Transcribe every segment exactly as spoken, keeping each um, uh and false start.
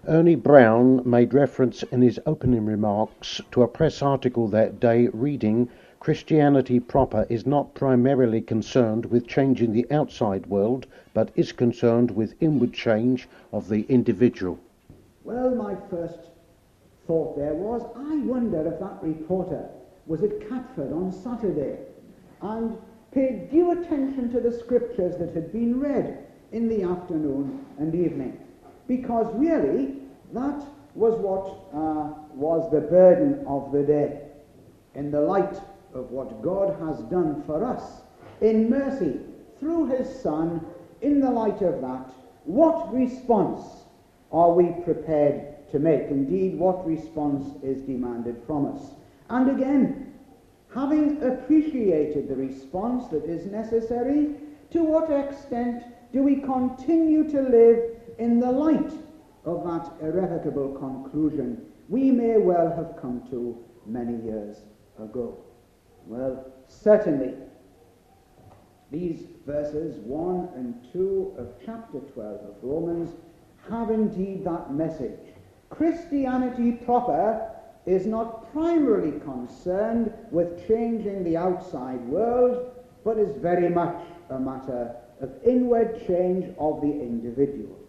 Ernie Brown made reference in his opening remarks to a press article that day reading, "Christianity proper is not primarily concerned with changing the outside world, but is concerned with inward change of the individual." Well, my first thought there was, I wonder if that reporter was at Catford on Saturday and paid due attention to the scriptures that had been read in the afternoon and evening. Because really, that was what uh, was the burden of the day. In the light of what God has done for us in mercy through his Son, in the light of that, what response are we prepared to make? Indeed, what response is demanded from us? And again, having appreciated the response that is necessary, to what extent do we continue to live in the light of that irrevocable conclusion we may well have come to many years ago? Well, certainly, these verses one and two of chapter twelve of Romans have indeed that message. Christianity proper is not primarily concerned with changing the outside world, but is very much a matter of inward change of the individual.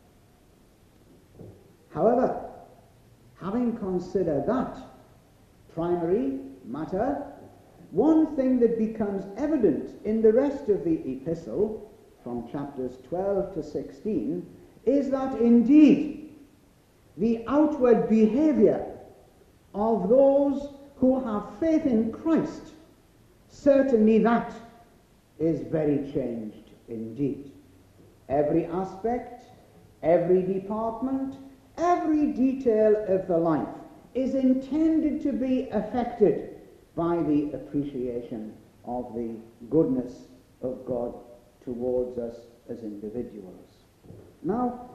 However, having considered that primary matter, one thing that becomes evident in the rest of the epistle, from chapters twelve to sixteen, is that indeed the outward behavior of those who have faith in Christ, certainly that is very changed indeed. Every aspect, every department, every detail of the life is intended to be affected by the appreciation of the goodness of God towards us as individuals. Now,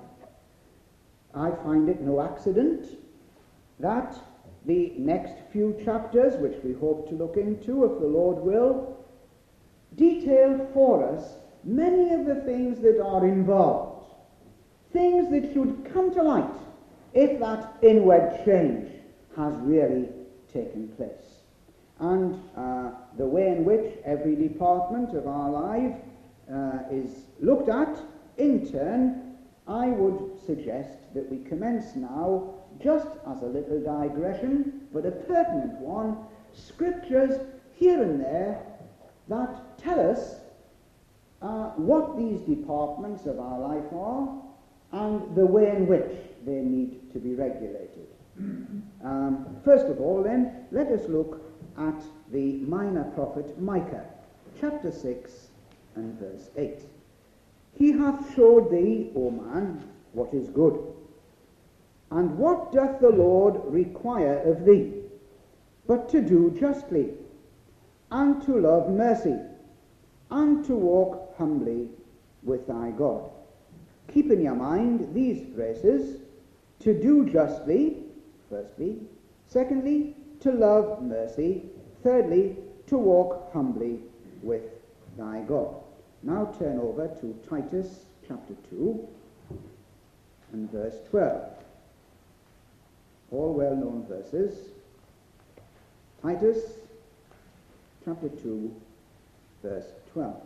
I find it no accident that the next few chapters, which we hope to look into, if the Lord will, detail for us many of the things that are involved, things that should come to light if that inward change has really taken place. And uh, the way in which every department of our life uh, is looked at, in turn, I would suggest that we commence now, just as a little digression, but a pertinent one, scriptures here and there that tell us uh, what these departments of our life are and the way in which they need to be regulated. Um, first of all, then, let us look at the minor prophet Micah, chapter six and verse eight. "He hath showed thee, O man, what is good. And what doth the Lord require of thee, but to do justly, and to love mercy, and to walk humbly with thy God." Keep in your mind these phrases: to do justly, firstly; secondly, to love mercy; thirdly, to walk humbly with thy God. Now turn over to Titus chapter two and verse twelve. All well-known verses. Titus chapter two, verse twelve.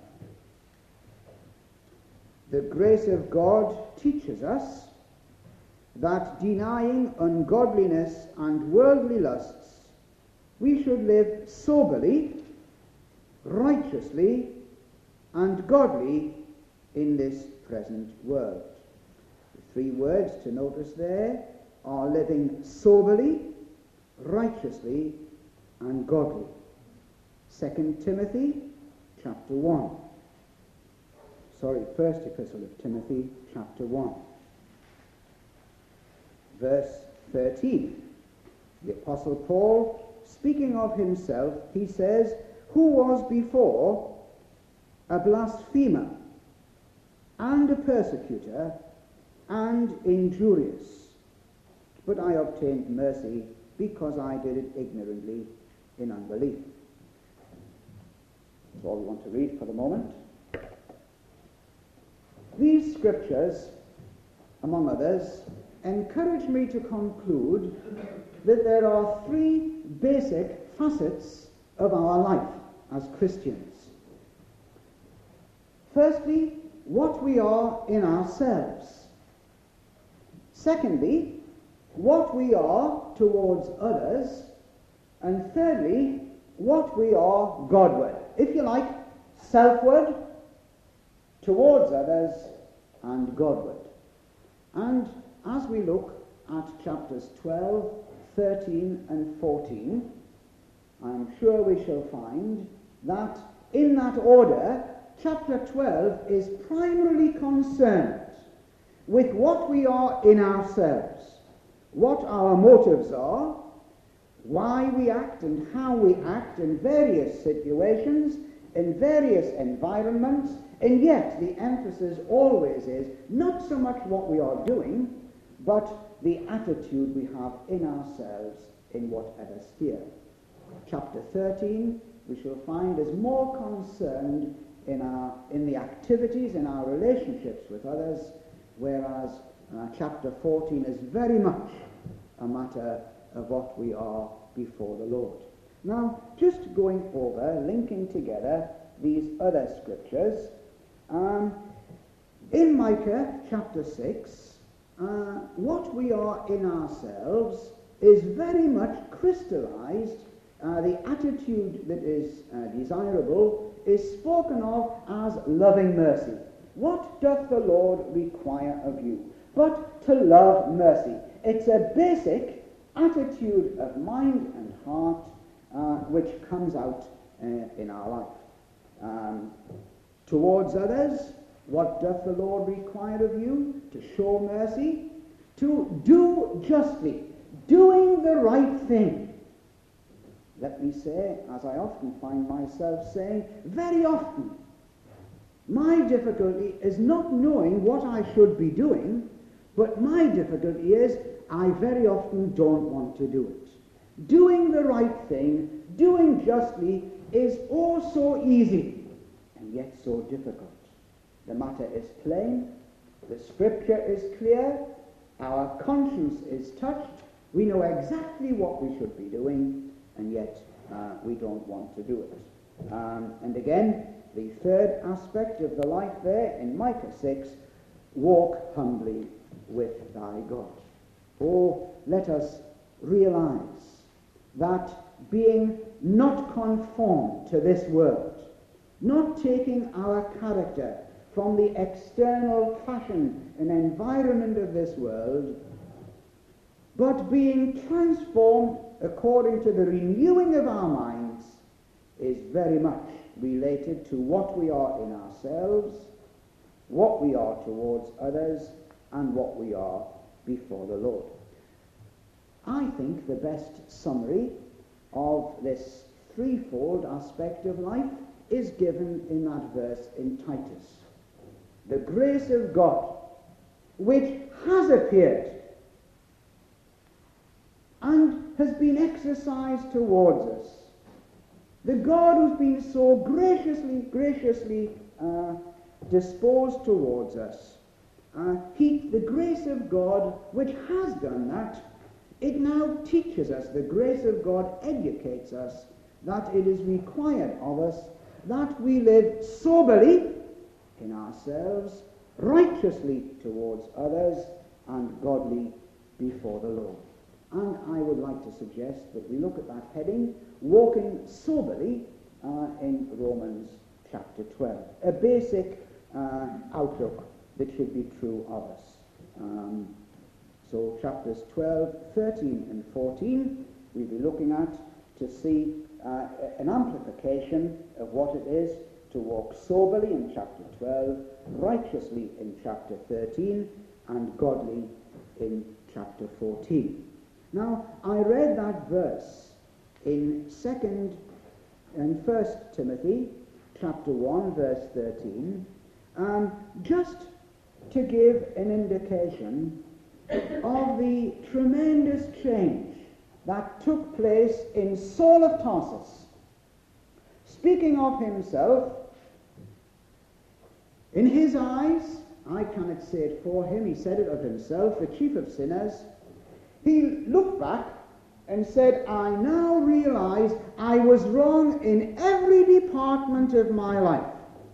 "The grace of God teaches us that, denying ungodliness and worldly lusts, we should live soberly, righteously, and godly in this present world." The three words to notice there are living soberly, righteously, and godly. Second Timothy chapter one. Sorry, First Epistle of Timothy chapter one. Verse thirteen. The Apostle Paul, speaking of himself, he says, "Who was before a blasphemer, and a persecutor, and injurious. But I obtained mercy, because I did it ignorantly in unbelief." That's all we want to read for the moment. These scriptures, among others, encourage me to conclude that there are three basic facets of our life as Christians. Firstly, what we are in ourselves. Secondly, what we are towards others. And thirdly, what we are Godward. If you like, selfward, towards others, and Godward. And as we look at chapters twelve, thirteen, and fourteen, I'm sure we shall find that in that order, chapter twelve is primarily concerned with what we are in ourselves, what our motives are, why we act and how we act in various situations, in various environments, and yet the emphasis always is not so much what we are doing, but the attitude we have in ourselves in whatever sphere. Chapter thirteen, we shall find, is more concerned in our in the activities, in our relationships with others, whereas uh, chapter fourteen is very much a matter of what we are before the Lord. Now, just going over, linking together these other scriptures, um, in Micah chapter six, uh, what we are in ourselves is very much crystallized. Uh, the attitude that is uh, desirable is spoken of as loving mercy. What doth the Lord require of you? But to love mercy. It's a basic attitude of mind and heart uh, which comes out uh, in our life. Um, towards others, what doth the Lord require of you? To show mercy, to do justly, doing the right thing. Let me say, as I often find myself saying, very often, my difficulty is not knowing what I should be doing, but my difficulty is I very often don't want to do it. Doing the right thing, doing justly, is all so easy, and yet so difficult. The matter is plain, the scripture is clear, our conscience is touched, we know exactly what we should be doing, and yet uh, we don't want to do it. Um, and again, the third aspect of the life there in Micah six, walk humbly with thy God. Oh, let us realize that being not conformed to this world, not taking our character from the external fashion and environment of this world, but being transformed according to the renewing of our minds, is very much related to what we are in ourselves, what we are towards others, and what we are before the Lord. I think the best summary of this threefold aspect of life is given in that verse in Titus. The grace of God, which has appeared and has been exercised towards us. The God who's been so graciously, graciously uh, disposed towards us. Uh, he, the grace of God, which has done that, it now teaches us, the grace of God educates us that it is required of us that we live soberly in ourselves, righteously towards others, and godly before the Lord. And I would like to suggest that we look at that heading, walking soberly, uh, in Romans chapter twelve. A basic uh, outlook that should be true of us. Um, so chapters twelve, thirteen, and fourteen, we'll be looking at to see uh, an amplification of what it is to walk soberly in chapter twelve, righteously in chapter thirteen, and godly in chapter fourteen. Now, I read that verse in second and First Timothy chapter one, verse thirteen, um, just to give an indication of the tremendous change that took place in Saul of Tarsus. Speaking of himself, in his eyes, I cannot say it for him, he said it of himself, the chief of sinners, he looked back and said, I now realize I was wrong in every department of my life.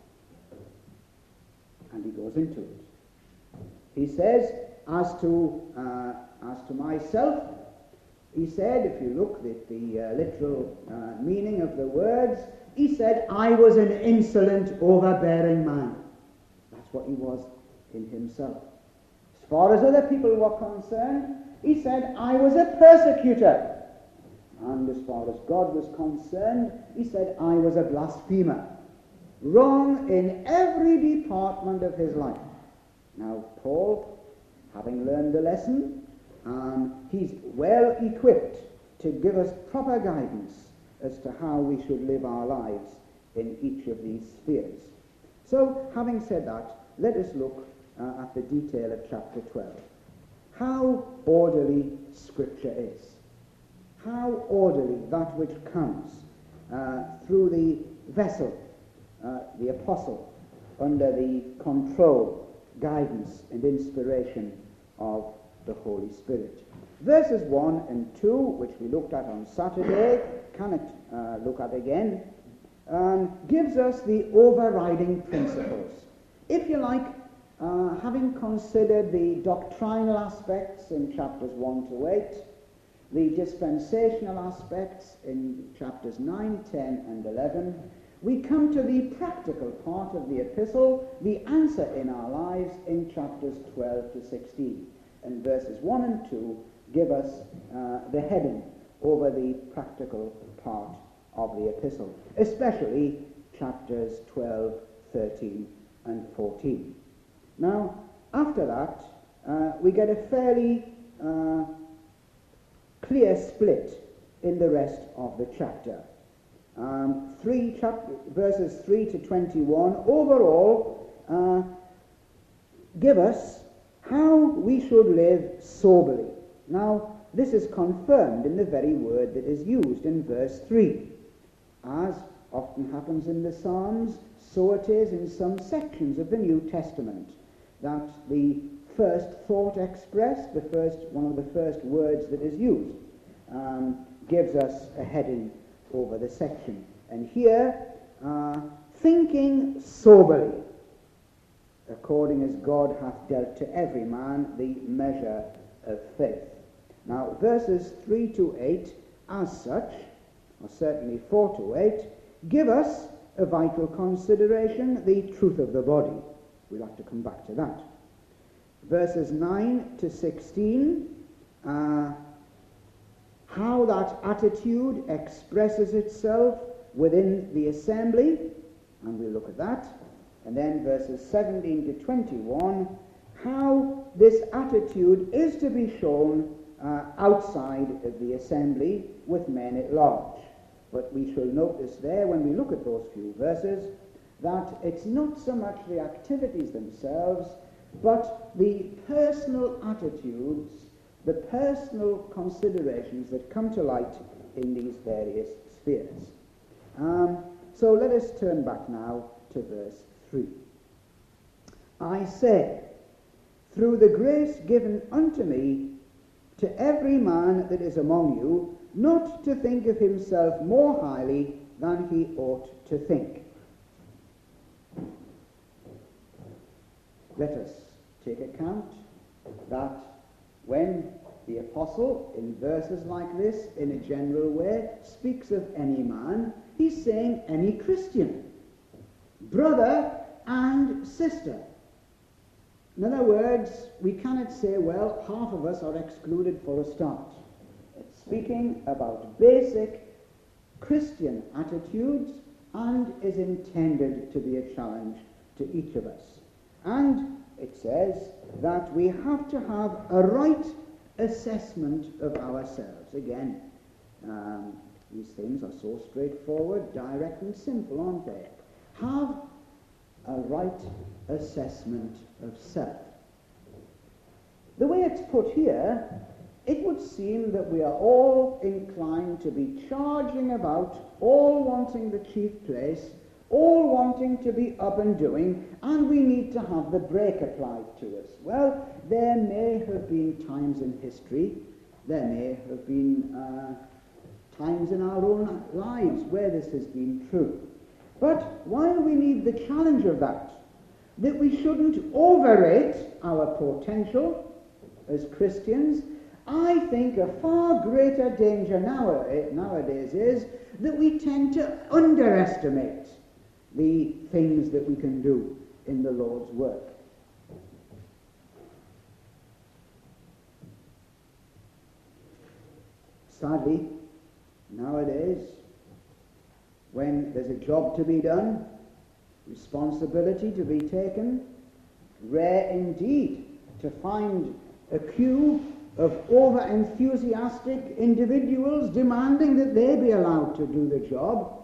And he goes into it. He says, as to, uh, as to myself, he said, if you look at the uh, literal uh, meaning of the words, he said, I was an insolent, overbearing man. That's what he was in himself. As far as other people were concerned, he said, I was a persecutor. And as far as God was concerned, he said, I was a blasphemer. Wrong in every department of his life. Now, Paul, having learned the lesson, um, he's well equipped to give us proper guidance as to how we should live our lives in each of these spheres. So, having said that, let us look uh, at the detail of chapter twelve. How orderly Scripture is. How orderly that which comes uh, through the vessel, uh, the apostle, under the control, guidance, and inspiration of the Holy Spirit. Verses one and two, which we looked at on Saturday, cannot uh, look at again, um, gives us the overriding principles. If you like, uh, having considered the doctrinal aspects in chapters one to eight, the dispensational aspects in chapters nine, ten, and eleven, we come to the practical part of the epistle, the answer in our lives in chapters twelve to sixteen. And verses one and two give us uh, the heading over the practical part of the epistle, especially chapters twelve, thirteen, and fourteen. Now, after that, uh, we get a fairly uh, clear split in the rest of the chapter. Um, three chap- verses three to twenty-one overall uh, give us how we should live soberly. Now, this is confirmed in the very word that is used in verse three. As often happens in the Psalms, so it is in some sections of the New Testament, that the first thought expressed, the first one of the first words that is used, um, gives us a heading over the section. And here, uh, thinking soberly, according as God hath dealt to every man the measure of faith. Now, verses three to eight, as such, or certainly four to eight, give us a vital consideration, the truth of the body. We'll have to come back to that. Verses nine to sixteen, uh, how that attitude expresses itself within the assembly, and we'll look at that. And then verses seventeen to twenty-one, how this attitude is to be shown uh, outside of the assembly with men at large. But we shall notice there, when we look at those few verses, that it's not so much the activities themselves, but the personal attitudes, the personal considerations that come to light in these various spheres. Um, so let us turn back now to verse three. I say, through the grace given unto me, to every man that is among you, not to think of himself more highly than he ought to think. Let us take account that when the apostle, in verses like this, in a general way, speaks of any man, he's saying any Christian, brother and sister. In other words, we cannot say, well, half of us are excluded for a start. It's speaking about basic Christian attitudes and is intended to be a challenge to each of us. And it says that we have to have a right assessment of ourselves. Again, um, these things are so straightforward, direct and simple, aren't they? Have a right assessment of self. The way it's put here, it would seem that we are all inclined to be charging about, all wanting the chief place, all wanting to be up and doing, and we need to have the brake applied to us. Well, there may have been times in history, there may have been uh, times in our own lives where this has been true. But while we need the challenge of that, that we shouldn't overrate our potential as Christians, I think a far greater danger nowadays is that we tend to underestimate the things that we can do in the Lord's work. Sadly, nowadays, when there's a job to be done, responsibility to be taken, rare indeed to find a queue of over-enthusiastic individuals demanding that they be allowed to do the job.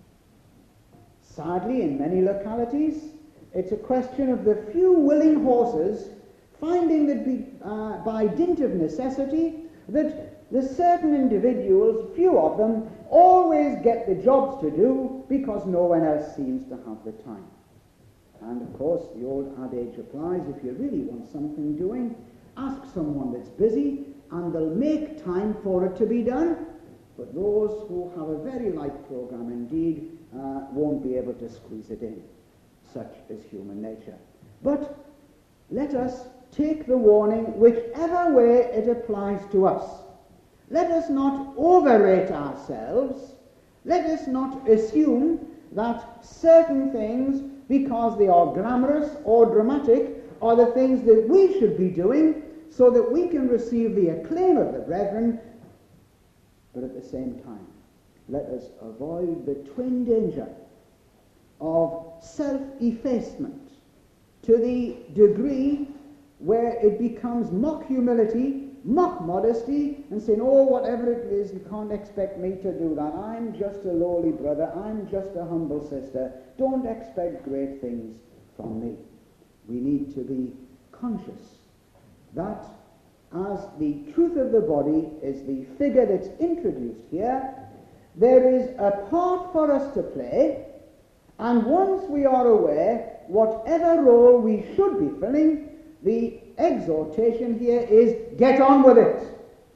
Sadly, in many localities, it's a question of the few willing horses finding that be, uh, by dint of necessity that the certain individuals, few of them, always get the jobs to do because no one else seems to have the time. And of course, the old adage applies: if you really want something doing, ask someone that's busy and they'll make time for it to be done. But those who have a very light program indeed uh, won't be able to squeeze it in. Such is human nature. But let us take the warning whichever way it applies to us. Let us not overrate ourselves. Let us not assume that certain things, because they are glamorous or dramatic, are the things that we should be doing so that we can receive the acclaim of the brethren. But at the same time, let us avoid the twin danger of self-effacement to the degree where it becomes mock humility, mock modesty, and saying, oh, whatever it is, you can't expect me to do that. I'm just a lowly brother. I'm just a humble sister. Don't expect great things from me. We need to be conscious that as the truth of the body is the figure that's introduced here, there is a part for us to play, and once we are aware whatever role we should be filling, the exhortation here is, get on with it.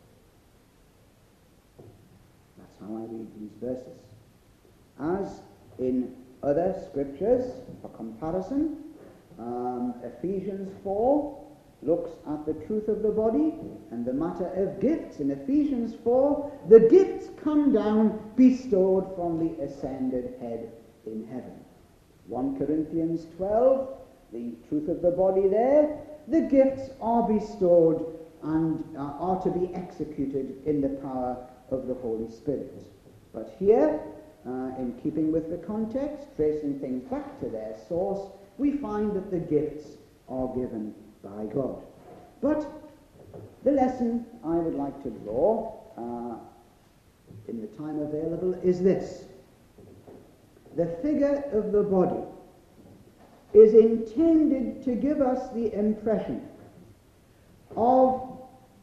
That's how I read these verses. As in other scriptures, for comparison, um, Ephesians four looks at the truth of the body and the matter of gifts. In Ephesians four, the gifts come down bestowed from the ascended head in heaven. First Corinthians twelve, the truth of the body there, the gifts are bestowed and uh, are to be executed in the power of the Holy Spirit. But here, uh, in keeping with the context, tracing things back to their source, we find that the gifts are given by God. But the lesson I would like to draw uh, in the time available is this. The figure of the body is intended to give us the impression of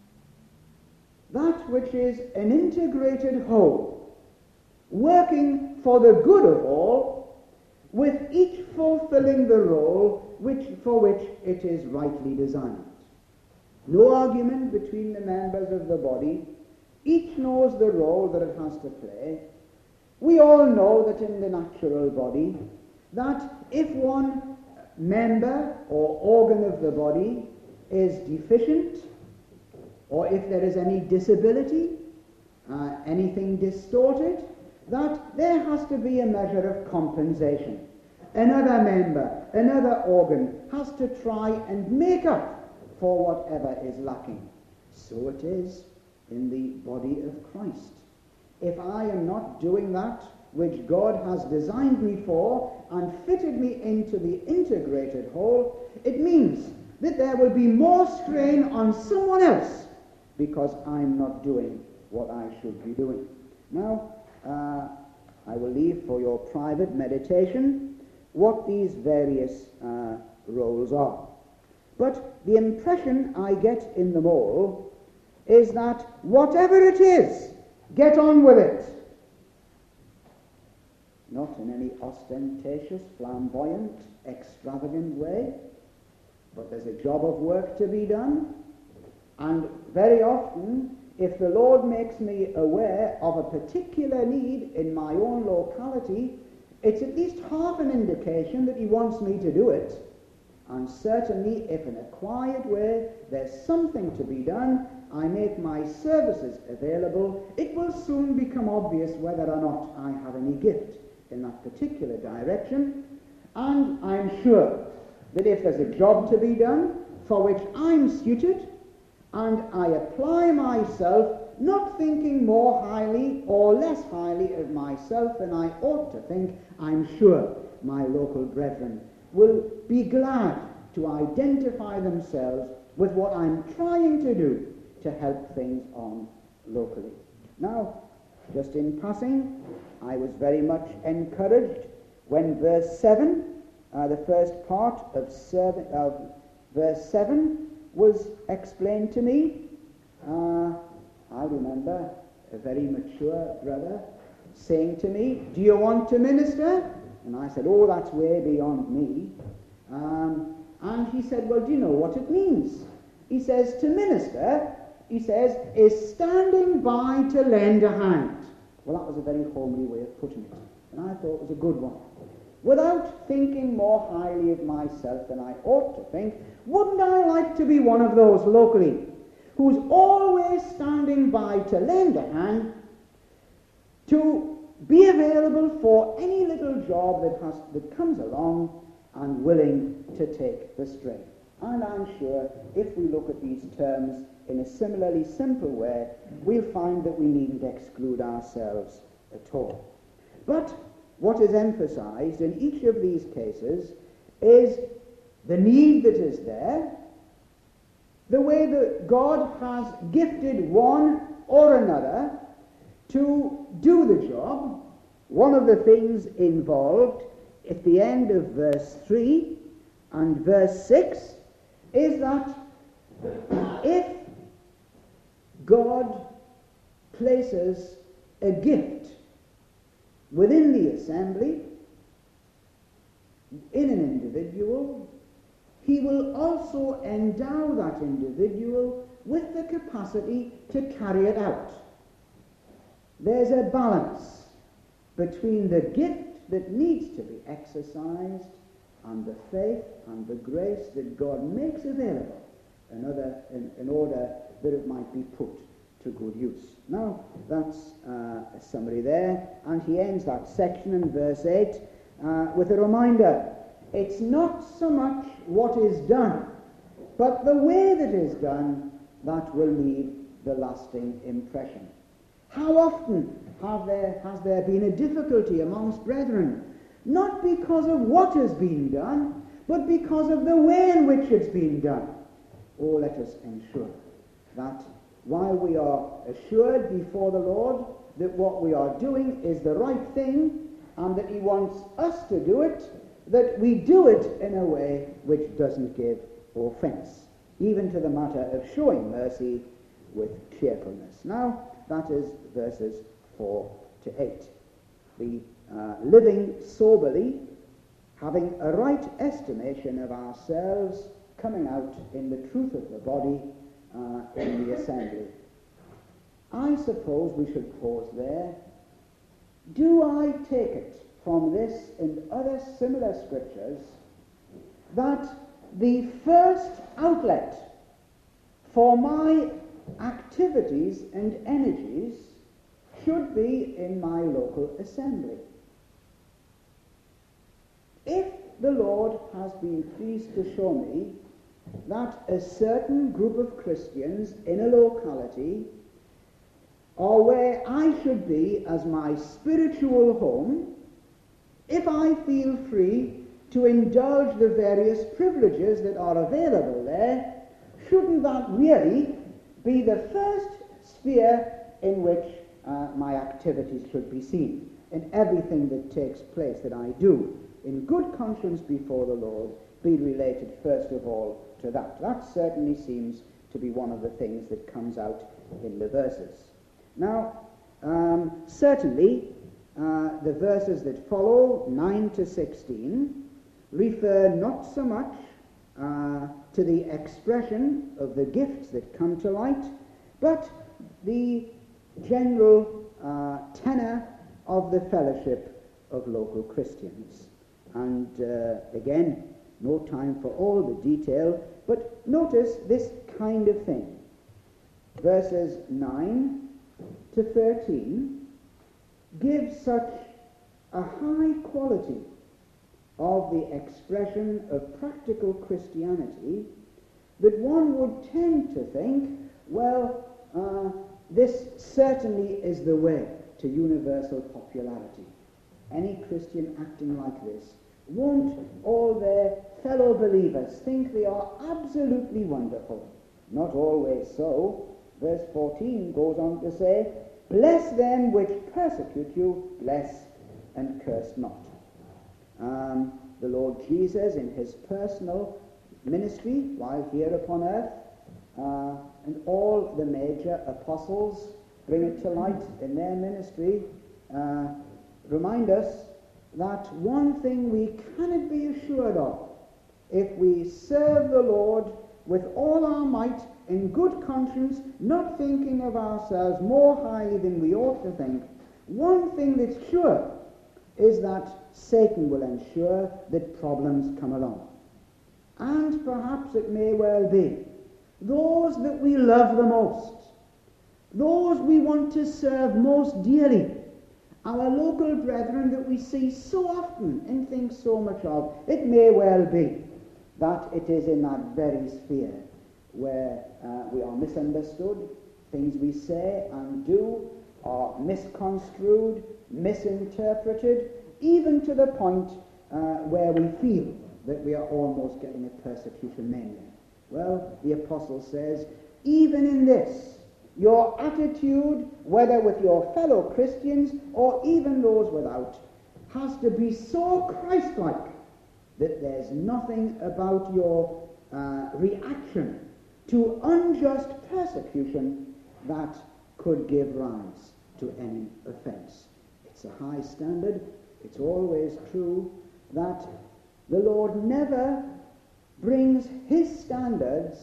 that which is an integrated whole, working for the good of all, with each fulfilling the role which, for which it is rightly designed. No argument between the members of the body. Each knows the role that it has to play. We all know that in the natural body, that if one member or organ of the body is deficient, or if there is any disability, uh, anything distorted, that there has to be a measure of compensation. Another member, another organ has to try and make up for whatever is lacking. So it is in the body of Christ. If I am not doing that which God has designed me for and fitted me into the integrated whole, it means that there will be more strain on someone else because I'm not doing what I should be doing. Now, uh, I will leave for your private meditation what these various uh, roles are. But the impression I get in them all is that whatever it is, get on with it. not in any ostentatious, flamboyant, extravagant way, but there's a job of work to be done, and very often, if the Lord makes me aware of a particular need in my own locality, it's at least half an indication that he wants me to do it. And certainly, if in a quiet way there's something to be done, I make my services available, it will soon become obvious whether or not I have any gift in that particular direction. And I'm sure that if there's a job to be done for which I'm suited, and I apply myself, not thinking more highly or less highly of myself than I ought to think, I'm sure my local brethren will be glad to identify themselves with what I'm trying to do to help things on locally. Now, just in passing, I was very much encouraged when verse seven, uh, the first part of, serv- of verse seven, was explained to me. Uh, I remember a very mature brother saying to me, "Do you want to minister?" And I said, "Oh, that's way beyond me." Um, and he said, "Well, do you know what it means?" He says, "To minister," he says, "is standing by to lend a hand." Well, that was a very homely way of putting it, and I thought it was a good one. Without thinking more highly of myself than I ought to think, wouldn't I like to be one of those locally who's always standing by to lend a hand, to be available for any little job that has that comes along, and willing to take the strain? And I'm sure if we look at these terms in a similarly simple way, we'll find that we needn't exclude ourselves at all. But what is emphasized in each of these cases is the need that is there, the way that God has gifted one or another to do the job. One of the things involved at the end of verse three and verse six is that if God places a gift within the assembly, in an individual, he will also endow that individual with the capacity to carry it out. There's a balance between the gift that needs to be exercised and the faith and the grace that God makes available in, other, in, in order that it might be put to good use. Now, that's uh, a summary there, and he ends that section in verse eight uh, with a reminder. It's not so much what is done, but the way that is done that will leave the lasting impression. How often have there, has there been a difficulty amongst brethren, not because of what has been done, but because of the way in which it's been done? Oh, let us ensure that while we are assured before the Lord that what we are doing is the right thing and that he wants us to do it, that we do it in a way which doesn't give offense, even to the matter of showing mercy with cheerfulness. Now, that is verses four to eight. The uh, living soberly, having a right estimation of ourselves, coming out in the truth of the body uh, in the assembly. I suppose we should pause there. Do I take it from this and other similar scriptures that the first outlet for my activities and energies should be in my local assembly? If the Lord has been pleased to show me that a certain group of Christians in a locality are where I should be as my spiritual home, if I feel free to indulge the various privileges that are available there, shouldn't that really be the first sphere in which uh, my activities should be seen, in everything that takes place that I do, in good conscience before the Lord, be related first of all to that? That certainly seems to be one of the things that comes out in the verses. Now, um, certainly, uh, the verses that follow, nine to sixteen, refer not so much uh, to the expression of the gifts that come to light, but the general uh, tenor of the fellowship of local Christians. And uh, again, no time for all the detail, but notice this kind of thing. Verses nine to thirteen give such a high quality of the expression of practical Christianity that one would tend to think, well, uh, this certainly is the way to universal popularity. Any Christian acting like this, won't all their fellow believers think they are absolutely wonderful? Not always so. Verse fourteen goes on to say, bless them which persecute you, bless and curse not. Um, the Lord Jesus, in his personal ministry while here upon earth, uh, and all the major apostles bring it to light in their ministry, uh, remind us that one thing we cannot be assured of, if we serve the Lord with all our might, in good conscience, not thinking of ourselves more highly than we ought to think, one thing that's sure is that Satan will ensure that problems come along. And perhaps it may well be those that we love the most, those we want to serve most dearly, our local brethren that we see so often and think so much of, it may well be that it is in that very sphere where uh, we are misunderstood, things we say and do are misconstrued, misinterpreted, even to the point uh, where we feel that we are almost getting a persecution mania. Well, the apostle says, even in this, your attitude, whether with your fellow Christians or even those without, has to be so Christ-like that there's nothing about your uh, reaction to unjust persecution that could give rise to any offense. It's a high standard. It's always true that the Lord never brings his standards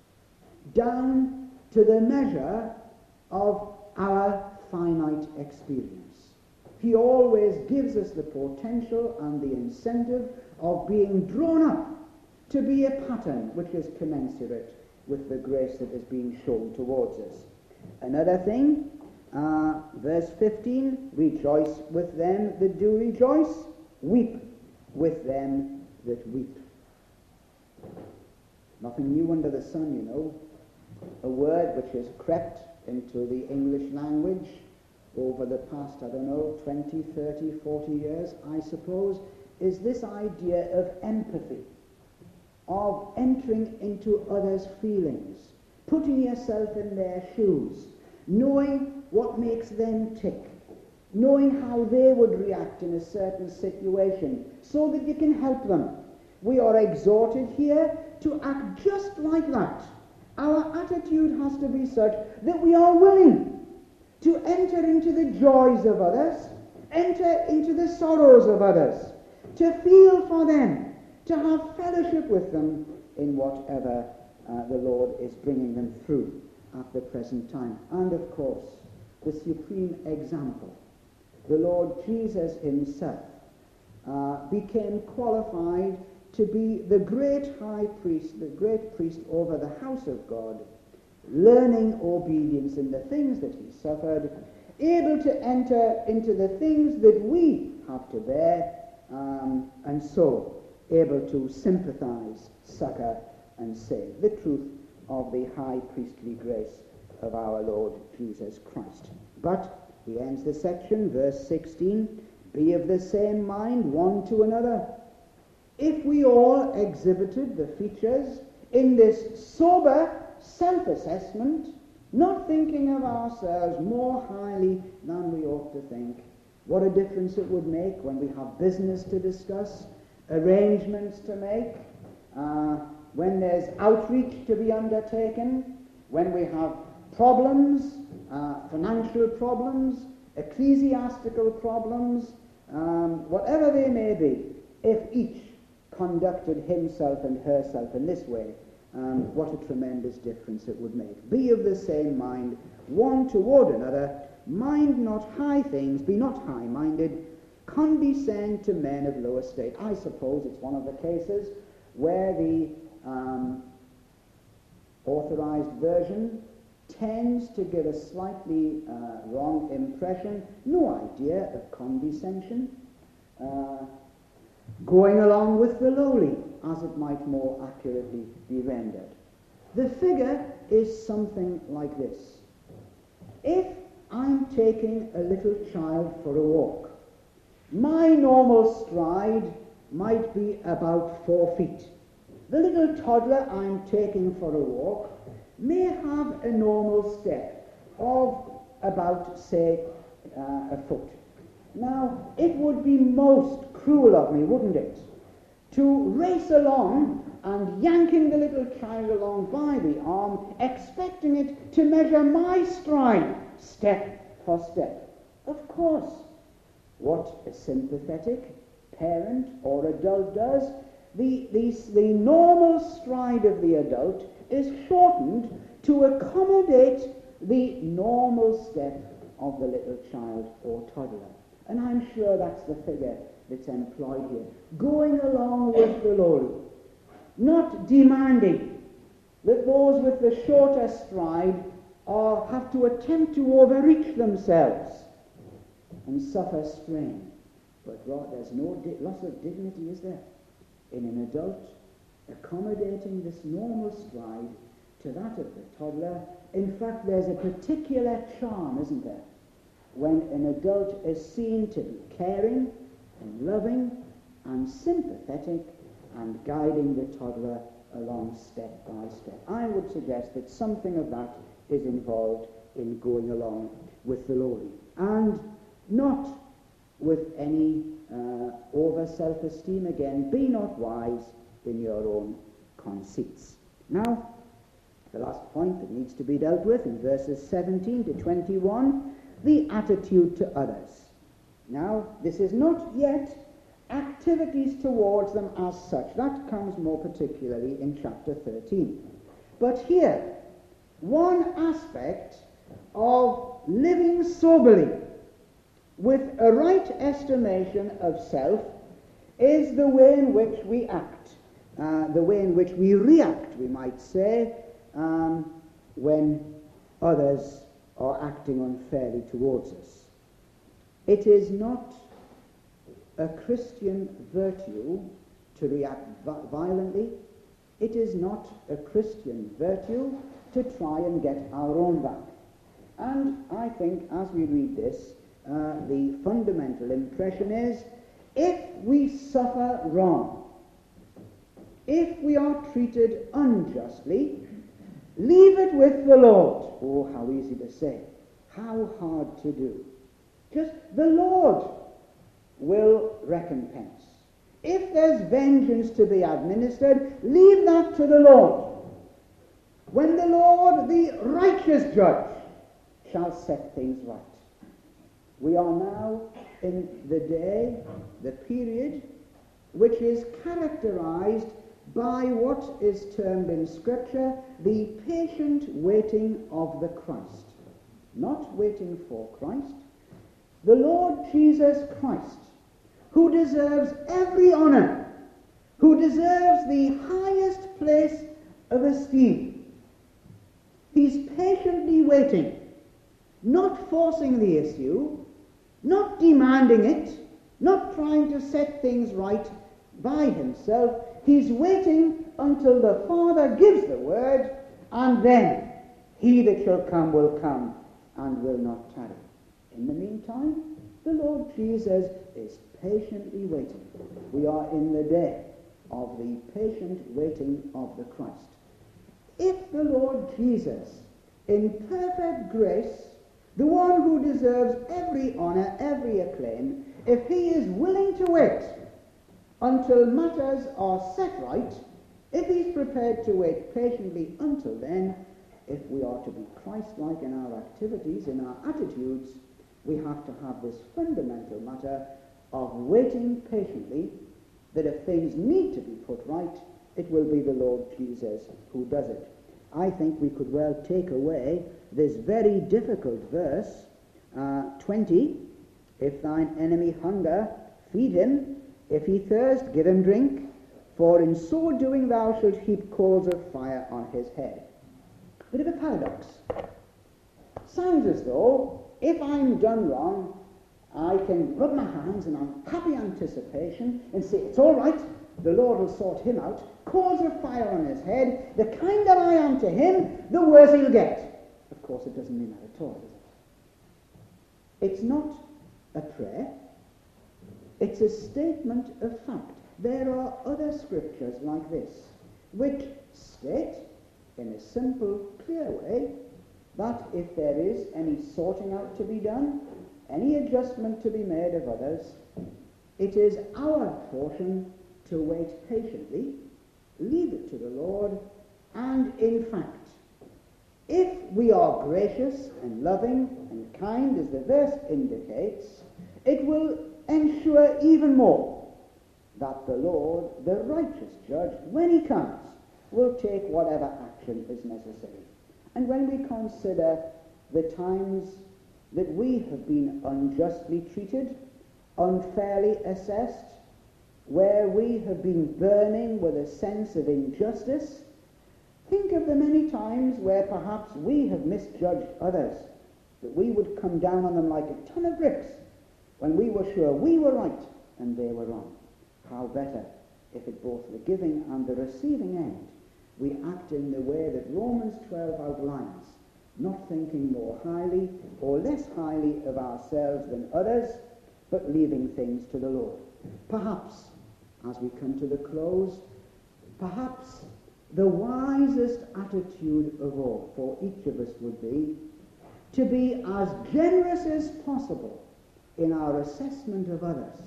down to the measure of our finite experience. He always gives us the potential and the incentive of being drawn up to be a pattern which is commensurate with the grace that is being shown towards us. Another thing, uh, verse fifteen, rejoice with them that do rejoice, weep with them that weep. Nothing new under the sun, you know. A word which has crept into the English language over the past, I don't know, twenty, thirty, forty years, I suppose, is this idea of empathy, of entering into others' feelings, putting yourself in their shoes, knowing what makes them tick, knowing how they would react in a certain situation, so that you can help them. We are exhorted here to act just like that. Our attitude has to be such that we are willing to enter into the joys of others, enter into the sorrows of others, to feel for them, to have fellowship with them in whatever uh, the Lord is bringing them through at the present time. And of course, the supreme example, the Lord Jesus himself uh, became qualified to be the great high priest, the great priest over the house of God, learning obedience in the things that he suffered, able to enter into the things that we have to bear, um, and so able to sympathize, succor, and save. The truth of the high priestly grace of our Lord Jesus Christ. But he ends the section, verse sixteen, be of the same mind one to another. If we all exhibited the features in this sober self-assessment, not thinking of ourselves more highly than we ought to think, what a difference it would make when we have business to discuss, arrangements to make, uh, when there's outreach to be undertaken, when we have problems, uh, financial problems, ecclesiastical problems, um, whatever they may be, if each conducted himself and herself in this way, um, what a tremendous difference it would make. Be of the same mind, one toward another, mind not high things, be not high-minded, condescend to men of low estate. I suppose it's one of the cases where the um, authorized version tends to give a slightly uh, wrong impression. No idea of condescension. Uh, going along with the lowly, as it might more accurately be rendered. The figure is something like this. If I'm taking a little child for a walk, my normal stride might be about four feet. The little toddler I'm taking for a walk may have a normal step of about, say, uh, a foot. Now, it would be most cruel of me, wouldn't it, to race along and yanking the little child along by the arm, expecting it to measure my stride, step for step. Of course, what a sympathetic parent or adult does, the, the, the normal stride of the adult is shortened to accommodate the normal step of the little child or toddler. And I'm sure that's the figure that's employed here. Going along with the lowly, not demanding that those with the shorter stride are, have to attempt to overreach themselves and suffer strain. But rather, there's no di- loss of dignity, is there, in an adult accommodating this normal stride to that of the toddler. In fact, there's a particular charm, isn't there, when an adult is seen to be caring and loving and sympathetic and guiding the toddler along step by step. I would suggest that something of that is involved in going along with the lowly, and not with any uh, over self-esteem again. Be not wise in your own conceits. Now, the last point that needs to be dealt with in verses seventeen to twenty-one, the attitude to others. Now, this is not yet activities towards them as such. That comes more particularly in chapter thirteen. But here, one aspect of living soberly with a right estimation of self is the way in which we act, uh, the way in which we react, we might say, um, when others are acting unfairly towards us. It is not a Christian virtue to react vi- violently. It is not a Christian virtue to try and get our own back. And I think as we read this, uh, the fundamental impression is, if we suffer wrong, if we are treated unjustly, leave it with the Lord. Oh, how easy to say, how hard to do. Just the Lord will recompense. If there's vengeance to be administered, leave that to the Lord. When the Lord, the righteous judge, shall set things right. We are now in the day, the period, which is characterized by what is termed in Scripture the patient waiting of the Christ. Not waiting for Christ. The Lord Jesus Christ, who deserves every honor, who deserves the highest place of esteem. He's patiently waiting, not forcing the issue, not demanding it, not trying to set things right by himself. He's waiting until the Father gives the word, and then he that shall come will come and will not tarry. In the meantime, the Lord Jesus is patiently waiting. We are in the day of the patient waiting of the Christ. If the Lord Jesus, in perfect grace, the one who deserves every honor, every acclaim, if he is willing to wait until matters are set right, if he's prepared to wait patiently until then, if we are to be Christ-like in our activities, in our attitudes, we have to have this fundamental matter of waiting patiently, that if things need to be put right, it will be the Lord Jesus who does it. I think we could well take away this very difficult verse, uh, twenty, if thine enemy hunger, feed him, if he thirst, give him drink, for in so doing thou shalt heap coals of fire on his head. Bit of a paradox. Sounds as though if I'm done wrong, I can rub my hands and I'm happy anticipation and say, it's all right, the Lord will sort him out. Coals of fire on his head. The kinder I am to him, the worse he'll get. Of course, it doesn't mean that at all, does it? It's not a prayer. It's a statement of fact. There are other scriptures like this, which state, in a simple, clear way, that if there is any sorting out to be done, any adjustment to be made of others, it is our portion to wait patiently, leave it to the Lord, and in fact, if we are gracious and loving and kind, as the verse indicates, it will ensure even more that the Lord, the righteous judge, when he comes, will take whatever action is necessary. And when we consider the times that we have been unjustly treated, unfairly assessed, where we have been burning with a sense of injustice, think of the many times where perhaps we have misjudged others, that we would come down on them like a ton of bricks when we were sure we were right and they were wrong. How better if at both the giving and the receiving end we act in the way that Romans twelve outlines, not thinking more highly or less highly of ourselves than others, but leaving things to the Lord. Perhaps, as we come to the close, perhaps the wisest attitude of all for each of us would be to be as generous as possible in our assessment of others,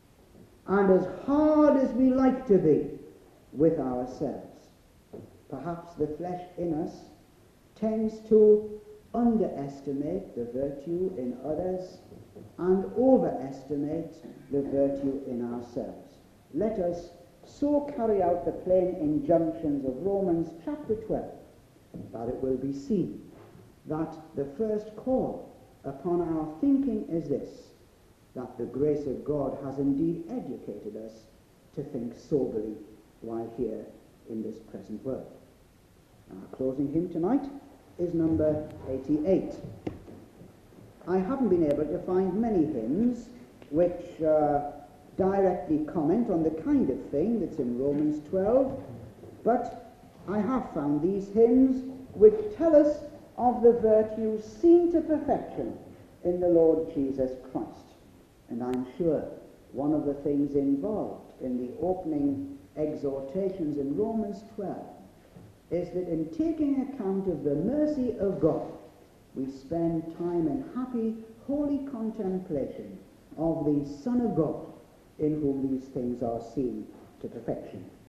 and as hard as we like to be with ourselves. Perhaps the flesh in us tends to underestimate the virtue in others and overestimate the virtue in ourselves. Let us so carry out the plain injunctions of Romans chapter twelve that it will be seen that the first call upon our thinking is this, that the grace of God has indeed educated us to think soberly while here in this present world. Our closing hymn tonight is number eighty-eight. I haven't been able to find many hymns which uh, directly comment on the kind of thing that's in Romans twelve, but I have found these hymns which tell us of the virtues seen to perfection in the Lord Jesus Christ. And I'm sure one of the things involved in the opening exhortations in Romans twelve is that in taking account of the mercy of God, we spend time in happy, holy contemplation of the Son of God, in whom these things are seen to perfection.